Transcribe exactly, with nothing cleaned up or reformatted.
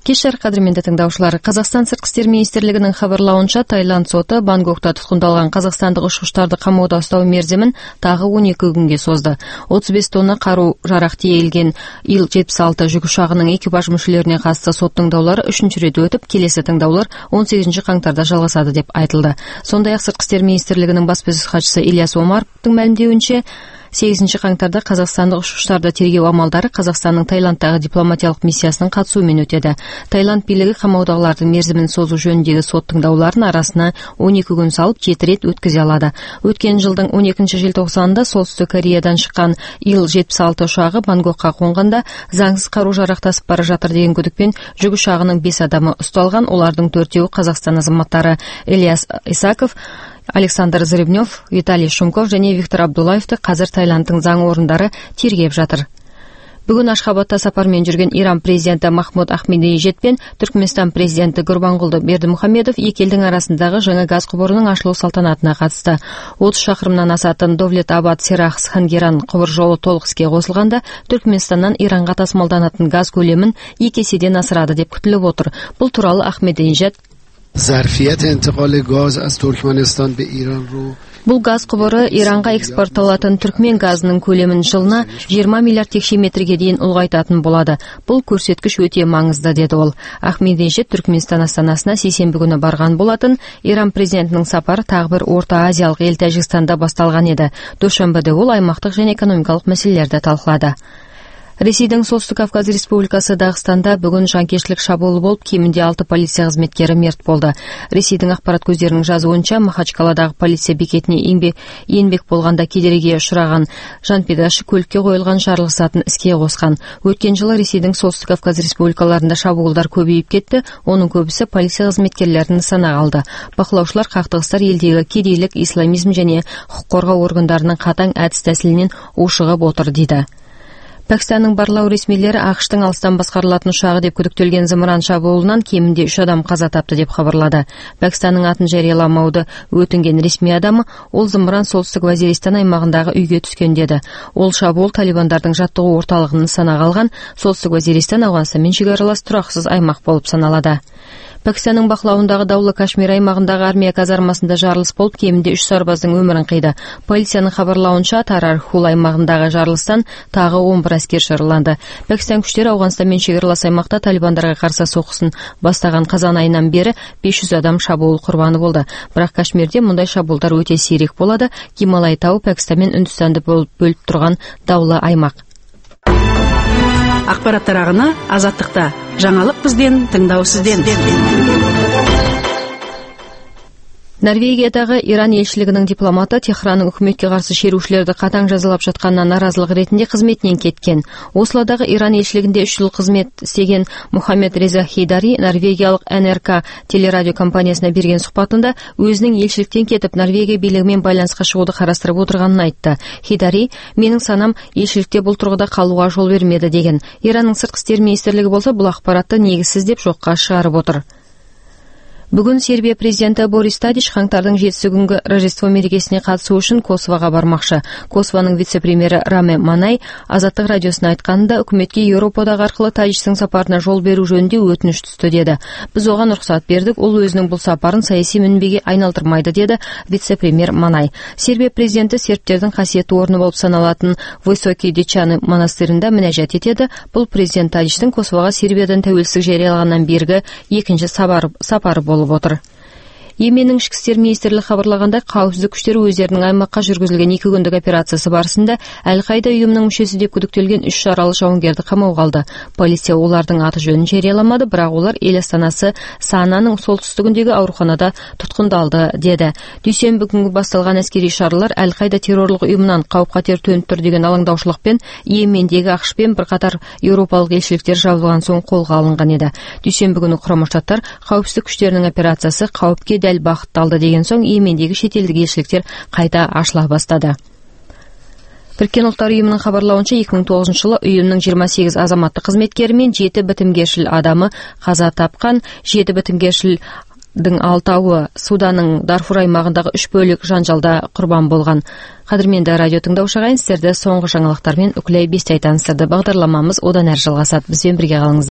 Кешір қадірменді тыңдаушылар. Қазақстан сыртқы істер министрлігінің хабарлауынша, Таиланд соты Бангкокта тұтқындалған қазақстандық ұшқыштарды қамауда ұстау мерзімін тағы он екі күнге созды. отыз бес тонна қару жарақ тиелген ил жетпіс алты жүк ұшағының экипаж мүшелеріне қатысты сот тыңдаулары үшінші рет өтіп, келесі тыңдаулар он сегізінші қаңтарда жалғасады деп айтылды. Сондай-ақ сыртқы істер министрлігінің баспасөз хатшысы Ильяс Омаровтың мәлімдеуінше, сегізінші қаңтарда қазақстандық ұшқыштарды тергеу амалдары Қазақстанның Таиландтағы дипломатиялық миссиясының қатысуымен өтеді. Таиланд билігі қамаудағылардың мерзімін созу жөніндегі сот тыңдауларын арасына он екі күн салып, жеті рет өткізе алады. Өткен жылдың он екінші желтоқсанында Солтүстік Кореядан шыққан ил жетпіс алты ұшағы Бангкокқа қонғанда заңсыз қару-жарақ тасып бара жатыр деген күдікпен жүк ұшағының бес адамы ұсталған. Олардың төртеуі Қазақстан азаматтары Ильяс Исаков, Александр Заребнев, Виталий Шумков және Виктор Абдуллаевты қазір Таиландтың заң орындары тергеп жатыр. Бүгін Ашхабадта сапармен жүрген Иран президенті Махмуд Ахмединежад пен Түркменстан президенті Гурбангулды Бердімұхамедов екі елдің арасындағы жаңа газ құбырының ашылу салтанатына қатысты. отыз шақырымнан асатын Довлет-Абад Сирах Хангеран құбыр жолы толық іске қосылғанда Түркменстаннан Иранға тасымалданатын газ көлемін екі еседен асырады деп күтіліп отыр. Бұл туралы Ахмединежад ظرفیت انتقال گاز از ترکمنستان به ایران رو Бұл газ құбыры Иранға экспортталатын түркмен газының көлемін жылына жиырма миллиард текше метрге дейін ұлғайтатын болады. Бұл көрсеткіш өте маңызды, деді ол. Ахмединежад Түркменстан астанасына сейсенбі күні барған болатын. Иран президентінің сапары тағы бір Орта Азиялық ел Тәжікстанда басталған еді. Душанбеде ол аймақтық және экономикалық мәселелерді талқылады. Ресейдің Солтүстік Кавказ Республикасы Дағыстанда бүгін жанкештілік шабуылы болып, кемінде алты полиция қызметкері мерт болды. Ресейдің ақпарат көздерінің жазуынша, Махачкаладағы полиция бекетіне енбек болғанда кедергіге ұшыраған жанпидашы көлікке қойылған жарылғыш затын іске қосқан. Өткен жылы Ресейдің Солтүстік Кавказ республикаларында шабуылдар көбейіп кетті, оның көбісі полиция қызметкерлерінің нысанаға алды. Бақылаушылар қақтығыстар елдегі кедейлік, исламизм және құқық қорғау органдарының қатаң әдіс тәсілінен ушығып отыр, дейді. Пәкістанның барлау ресмилері ақштың алыстан басқарылатын ұшағы деп күдіктелген зымыран шабуылынан кемінде үш адам қаза тапты деп хабарлады. Пәкістанның атын жарияламауды өтінген ресми адамы, ол зымыран солтүстік Вазиристан аймағындағы үйге түскен деді. Ол шабуыл талибандардың жаттығу орталығын нысанаға алған. Солтүстік Вазиристан Ауғанстанмен шекаралас тұрақсыз аймақ болып саналады. Пәкістанның бақылауындағы Даулы Кашмир аймағындағы армия казармасында жарылыс болып, кемінде үш сарбаздың өмірін қиды. Полицияның хабарлауынша, Тарар-Хул аймағындағы жарылыстан тағы он бір әскер жараланды. Пәкістан күштері Ауғанстанмен шекаралас аймақта талибандарға қарсы соғысын бастаған қазан айынан бері бес жүз адам шабуыл құрбаны болды. Бірақ Кашмирде мұндай шабуылдар өте сирек болады. Гималай тауы Пәкістан мен Үндістанды бөліп тұрған даулы аймақ. Ақпараттар ағыны Азаттықта. Жаңалық бізден, тыңдау сізден. Норвегиядағы Иран елшілігінің дипломаты Техранның үкіметке қарсы шерушілерді қатаң жазалап жатқаннан наразылық ретінде қызметінен кеткен. Ослодағы Иран елшілігінде үш жыл қызмет істеген Мухаммед Реза Хейдари норвегиялық эн эр ка телерадио компаниясына берген сұхбатында өзінің елшіліктен кетіп Норвегия билігімен байланысқа шығуды қарастырып отырғанын айтты. Хейдари, менің санам елшілікте бұл тұрғыда қалуға жол бермеді деген. Иранның сыртқы істер министрлігі болса бұл ақпаратты негізсіз деп жоққа шығарып отыр. Бүгін Сербия президенті Борис Тадич қаңтардың жетісі күнгі Рождество мерекесіне қатысу үшін Косовоға бармақшы. Косованың вице-премьері Раме Манай Азаттық радиосына айтқанында, үкіметке Еуропадағы арқылы Тадичтің сапарына жол беру жөнінде өтініш түсті деді. Біз оған рұқсат бердік, ол өзінің бұл сапарын саяси мінбеге айналдырмайды, деді вице-премьер Манай. Сербия президенті сербтердің қасиетті орны болып саналатын Высокий Дечаны монастырында мінәжат етеді. Бұл президент Тадичтің Косовоға Сербиядан тәуелсіздік жариялағаннан бергі екінші сапары болды. Отыр. Йеменнің ішкі істер министрлігі хабарлағанда, қауіпсіздік күштері өздерінің аймаққа жүргізілген екі күндік операциясы барысында Әл-Қайда ұйымының мүшесі деп күдіктелген үш шаралы жауынгерді қамауға алды. Полиция олардың аты жөнін жарияламады, бірақ олар ел астанасы Сананың солтүстігіндегі ауруханада тұтқындалды, деді. Дүйсенбі күнгі басталған әскери шаралар Әл-Қайда террорлық ұйымынан қауіп-қатер төніп тұр деген алаңдаушылықпен Йемендегі ақш пен бірқатар еуропалық елшіліктер жабылған соң қолға алынған еді. Дүйсенбі күні Құрама Штаттар қауіпсіздік күштерінің операциясы қауіпке дәл бағытталды деген соң Йемендегі шетелдік елшіліктер қайта ашыла бастады. Біріккен ұлттар ұйымының хабарлауынша екі мың тоғызыншы жылы ұйымның жиырма сегіз азаматтық қызметкері мен жеті бітімгершіл адамы қаза тапқан. Жеті бітімгершілдің алтауы Суданның Дарфур аймағындағы үш бөлік жанжалда құрбан болған. Қадірменді радио тыңдаушы ағайын, сіздерді соңғы жаңалықтармен үкілей бесте таныстырды. Бағдарламамыз одан әрі жалғасады. Бізбен бірге қалыңыз.